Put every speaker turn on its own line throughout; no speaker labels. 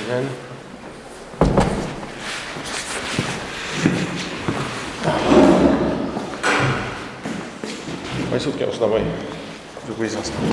den. Pojď sutky, oslavoj. Děkuji za stav.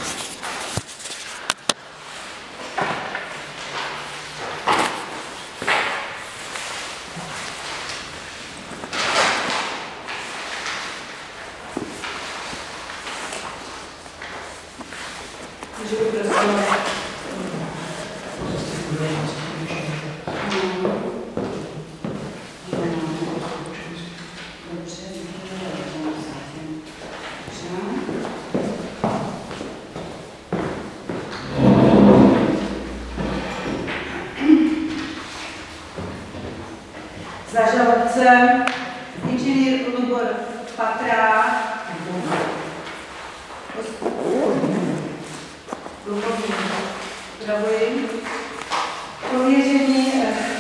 Za žalobce inženýr Lubor Patrák, pověření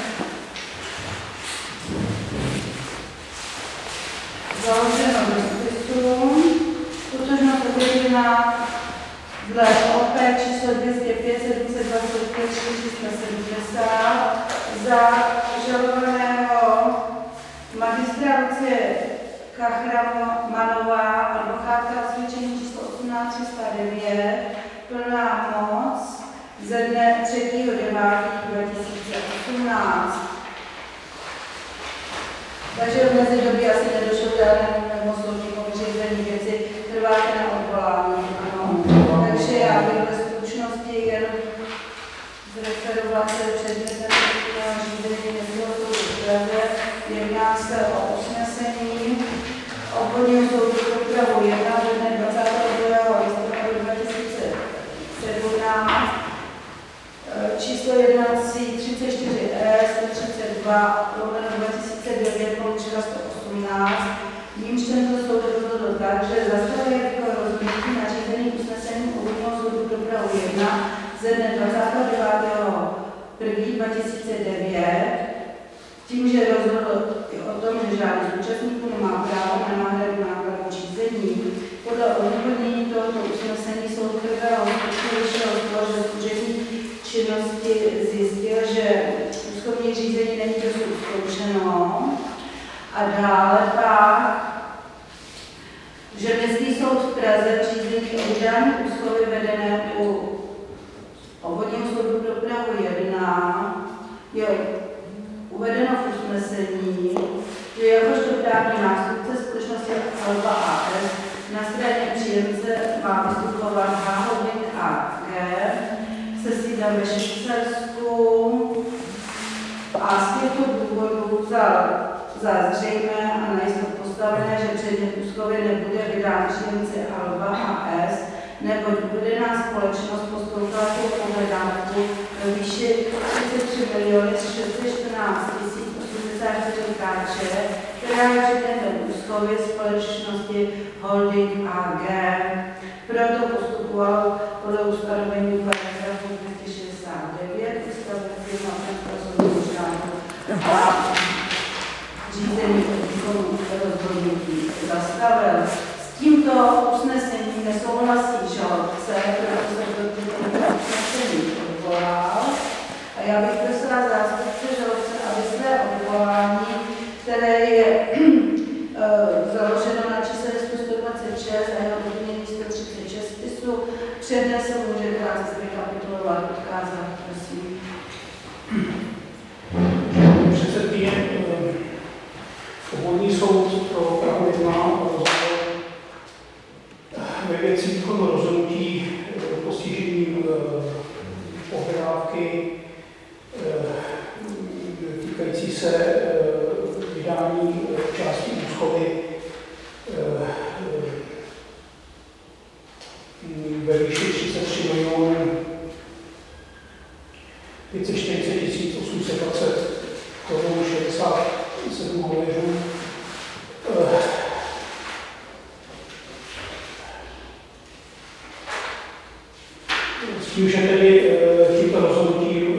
založeno do spisu, totožnost ověřená dle OP číslo 205 725 470 za žalovaného magistra Lucie Kachramanová, advokátka osvědčení číslo 18309, plná moc ze dne 3.9.2018. Takže v mezidobí asi nedošlo k žádnému mimosoudnímu vyřízení věci, trváte na odvolání, ano. Takže já bych ve stručnosti jen zreferovala se předmětem řízení Městského soudu v Praze. Jedná se o usnesení Obvodního soudu pro Prahu 1 ze dne 22. listopadu 2017 číslo jednací 34E/32/2009/118, jímž tento soud rozhodl tak, že zastavuje výkon rozhodnutí nařízení usnesením Obvodního soudu pro Prahu 1 ze dne 29.1.2009 tím, že rozhodl o tom, že žádný z účastníků nemá právo na náhradu nákladů řízení. Podle odůvodnění tohoto usnesení soud prvého stupně vyšel z toho, že úřední činnosti zjistil, že úzkovní řízení není dosud zkoušeno. A dále pak, že Městský soud v Praze v řízení o vydání úschovy vedené u Obvodního soudu pro Prahu 1 je uvedeno v usnesení, že jakožto právní nástupce společnosti Alba AS na straně příjemce má vystupovat H-Holding AG se sídlem ve Švýcarsku a z těchto důvodů za zřejmé a najisto postavené, že předmět úschovy nebude vydán příjemci Alba AS, neboť uvedená společnost postoupila tu pohledávku ve výši 33 614 084 Kč, která je předmětem úschovy společnosti Holding AG. Proto postupoval podle ustanovení paragrafu 269 ustavující na rozhodnutí řádu a řízení o výkonu rozhodnutí zastavil. S tímto usnesením nesouhlasí žalobce, proto se do těchto usnesení odvolal. A já bych prosila zástupce žalobce, aby své odvolání, které je založeno na čísle 126 a jeho doplnění 136 spisu, přednesl, můžete nás zrekapitulovat, odkázat, prosím.
Předsedkyně, Obvodní soud pro Prahu 1 rozhodl ve věci výkonu rozhodnutí postižením pohledávky týkající se vydání části úschovy ve výši 33 540 820 korun 67 hověřů. S tím, že tedy tímto rozhodnutím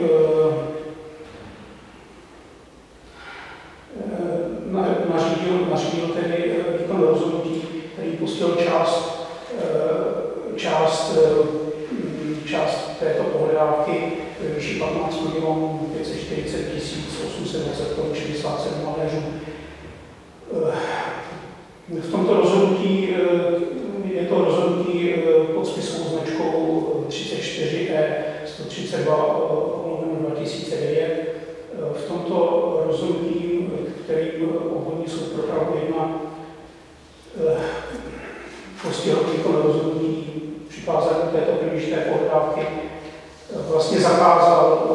nařídil tedy výkon rozhodnutí, který pustil část této pohledávky ve výši 15 540 820 korun 67 maléřů. V tomto rozhodnutí je to rozhodnutí pod spisovou značkou 34E 132/2009. V tomto rozhodnutí, kterým obvodní soud pro Prahu 1 postihl výkon rozhodnutí přikázání této peněžité pohledávky, vlastně zakázal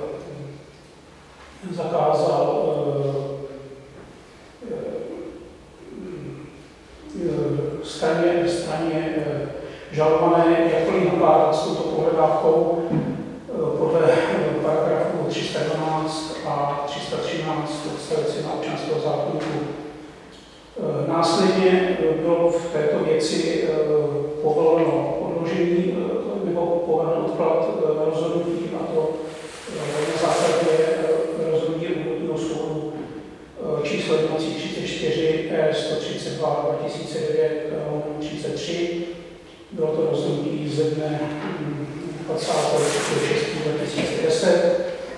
straně žalované jakkoliv nakládat s touto pohledávkou podle paragrafů 312 a 313 odstavec 1 občanského zákoníku. Následně bylo v této věci povoleno odložení nebo povinen odklad rozhodnutí, a to na základě rozhodnutí obvodního soudu číslo 34 132/2009/33. Bylo to rozhodnutí ze dne 23.6.2010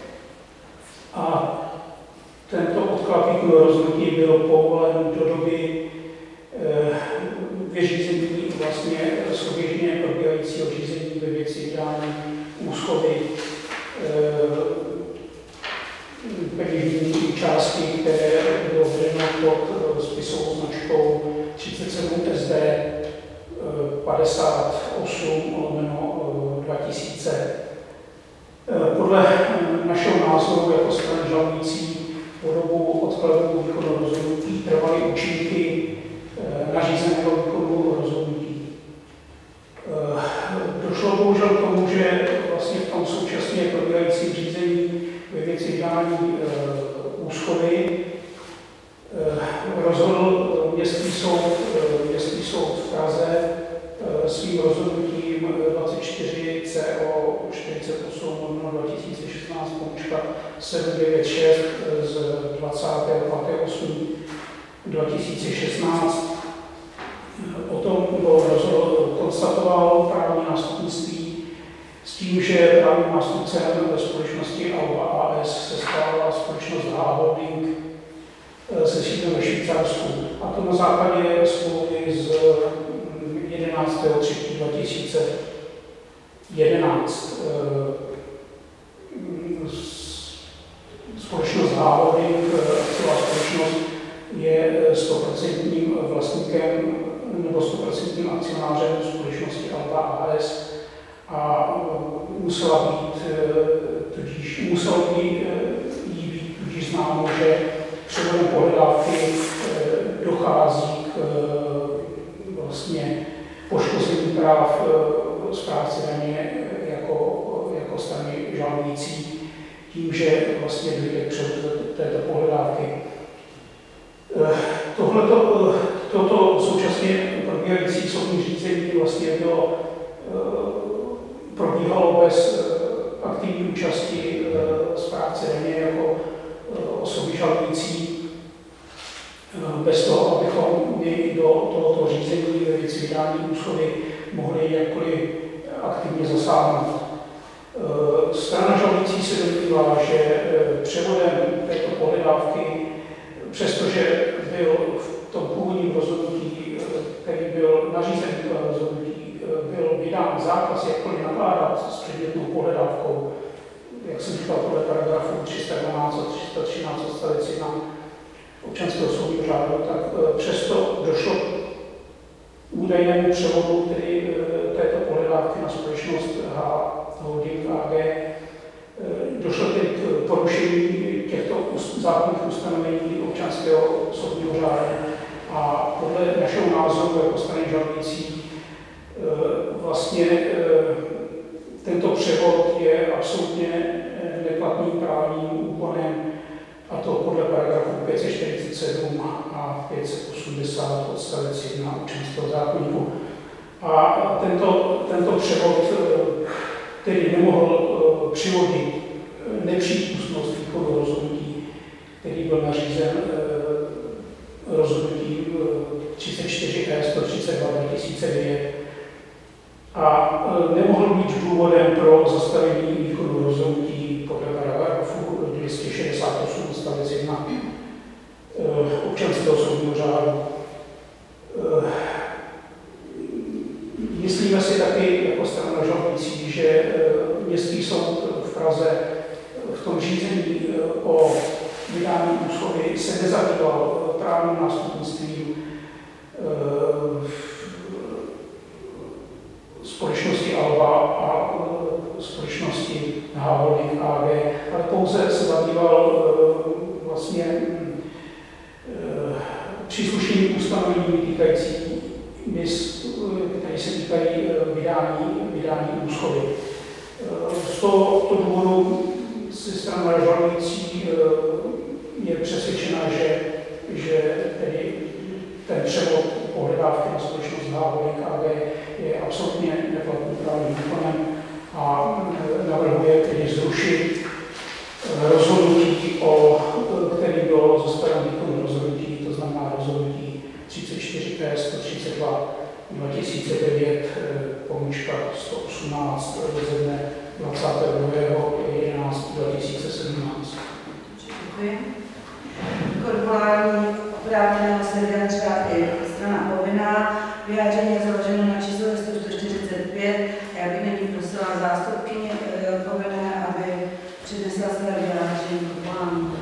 a tento odklad výkonu rozhodnutí byl povolen do doby vyřízení vlastně souběžně probíhajícího řízení ve věci vydání úschovy peněžní částky, které bylo vedeno pod spisovou značkou 37 SD 58/2000. Podle našeho názoru jako strany žalující po dobu odkladu výkonu rozhodnutí trvaly účinky nařízeného výkonu rozhodnutí. Došlo bohužel k tomu, že vlastně v tom současně probíhajícím řízení ve věci vydání úschovy rozhodl městský soud v Praze svým rozhodnutím 24 CO 48/2016 z 25.8.2016. O tom konstatovalo právní nástupnictví s tím, že právním nástupcem společnosti Alba AS se stala společnost H Holding se sídlem ve Švýcarsku. A to na základě smlouvy z 11.3.2011. Společnost H Holding, celá společnost, je 100% vlastníkem nebo 100% akcionářem společnosti Alba AS a muselo jí být tudíž známo, že převodem pohledávky dochází k vlastně poškození práv správce daně jako strany žalující tím, že vlastně dojde k převodu této pohledávky. Toto současně probíhající soudní řízení vlastně probíhalo bez aktivní účasti správce daně jako osoby žalující, bez toho, abychom my do tohoto řízení ve věci vydání úschovy mohli jakkoliv aktivně zasáhnout. Strana žalující se domnívá, že převodem této pohledávky, přestože byl v tom původním rozhodnutí, který byl nařízený rozhodnutí, byl vydán zákaz jakkoliv nakládat s předmětnou pohledávkou, jak jsem říkal, podle paragrafu 312 a 313 odstavec 1 občanského soudního řádu, tak přesto došlo k údajnému převodu této pohledávky na společnost H Holding AG. Došlo k porušení těchto zákonných ustanovení občanského soudního řádu a podle našeho názoru jako strany žalující vlastně tento převod je absolutně neplatným právním úkonem, a to podle paragrafu 547 a 580 odstavec 1 občanského zákoníku. A tento převod který nemohl přivodit nepřípustnost výkonu rozhodnutí, který byl nařízen rozhodnutí 34E 132/2009 a nemohl být důvodem pro zastavení výkonu rozhodnutí soud v Praze v tom řízení o vydání úschovy se nezabýval právním nástupnictvím společnosti Alba a společnosti Hávolník AG, ale pouze se zabýval vlastně příslušnými ustanoveními týkajícími, které se týkají vydání úschovy. Z toho důvodu si strana žalující je přesvědčena, že tedy ten převod pohledávky na společnost Hávolník AG je absolutně neplatný právním výkonem a navrhuje tedy zrušit rozhodnutí, který bylo zastaven výkonu rozhodnutí, to znamená rozhodnutí 34P 132 2009 pomůčka 118 ze dne 22.11.2017.
Děkuji. K odvolání oprávněného se vyjádřila i strana povinná. Vyjádření je založeno na číslu listu 145 a já bych nyní prosila zástupkyně povinné, aby přednesla své vyjádření k odvolání.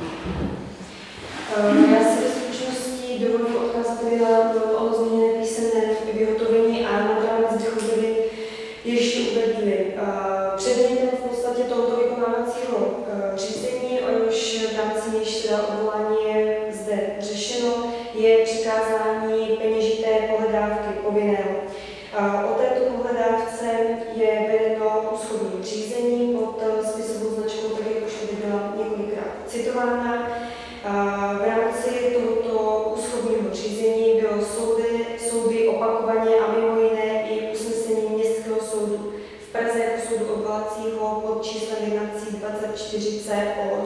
Já si ve stručnosti dovolím odkázat na o zmíněné písemné vyhotovení a nad rámec bychom tedy ještě uvedli. Předmětem v podstatě tohoto vykonávacího řízení, o jehož v rámci nějž odvolání je zde řešeno, je přikázání peněžité pohledávky povinného. O této pohledávce je vedeno úschodní řízení pod spisovou značkou, tak jak už tady byla několikrát citována. V rámci tohoto úschodního řízení bylo soudy opakovaně a mimo jiné i usnesení Městského soudu v Praze jako soudu odvolacího pod číslem jednací 24C o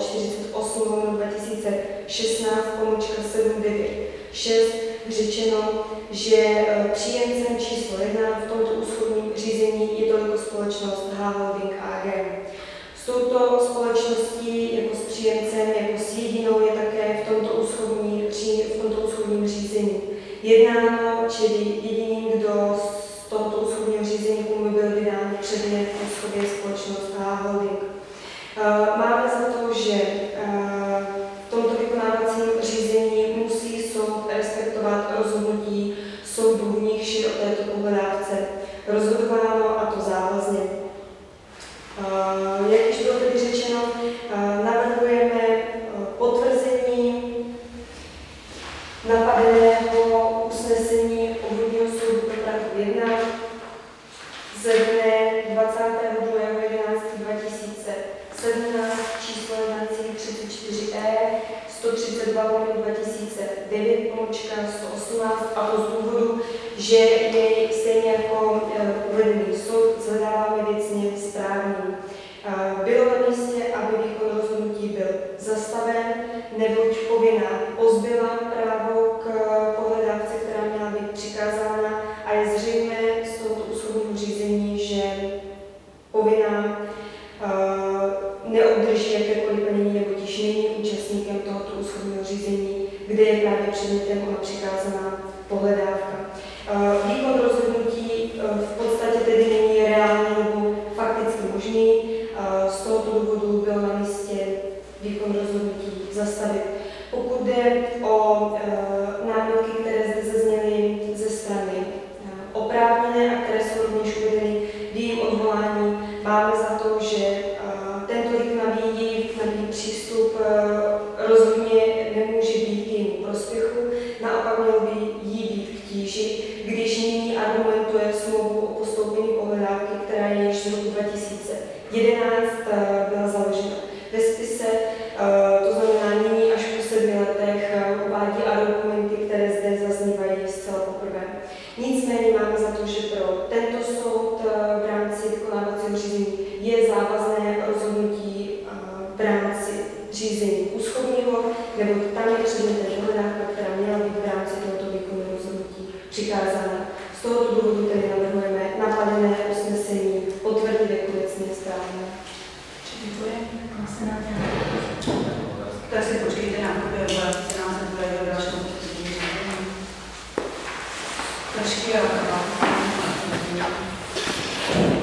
48/2016/796 řečeno, že příjemcem číslo 1 v tomto úschodním řízení je toliko společnost Hávolník AG. S touto společností jako s příjemcem, jako s jedinou je také v tomto úschodním řízení jednáno, čili jediným, kdo z tohoto úschodního řízení, komu byl vydán předmět úschovy, je společnost Hávolník. Máme za to, že v tomto vykonávacím řízení musí soud respektovat rozhodnutí soudů, v nichž je o této pohledávce rozhodováno, a to závazně. Jak již bylo tedy řečeno, navrhujeme potvrzení napadeného usnesení Obvodního soudu pro Prahu 1 ze dne 22.11.2017 číslo jednací 34E 132/2009 pomůčka 118, a to z důvodu, že jej stejně jako uvedený soud shledáváme věcně správný. Bylo na místě, aby výkon rozhodnutí byl zastaven, neboť povinná pozbyla právo k pohledávce, která měla být přikázána, a je zřejmé z tohoto úschodního řízení, že povinná neobdrží jakékoliv plnění, nebo již není účastníkem tohoto úschodního řízení, kde je právě předmětem ona přikázaná pohledávka. Výkon rozhodnutí v podstatě tedy není reálný nebo fakticky možný. Z tohoto důvodu bylo na místě výkon rozhodnutí zastavit. Pokud jde o námitky, které zde zazněly ze strany oprávněné a které jsou rovněž uvedeny v jejím odvolání, máme za to, že tento nabídí přístup rozhodně nemůže být k jejímu prospěchu, naopak měl by jí být k tíži, když nyní argumentuje smlouvu o postoupení pohledávky, která je již z roku 2011 byla založena ve spise, to znamená nyní až po 7 letech uvádí argumenty, které zde zaznívají zcela poprvé. Nicméně máme za to, že pro tento soud v rámci vykonávacího řízení je závazné rozhodnutí v rámci řízení úschodního, nebo tam je předmětem pohledávka, která měla být v rámci tohoto výkonu rozhodnutí přikázána. Z tohoto důvodu tedy navrhujeme napadené usnesení potvrdit jako věcně správné.
Děkuji. Tak si počkejte na kopii odvolací, se nám se bude do dalšího postupního řízení. Trošku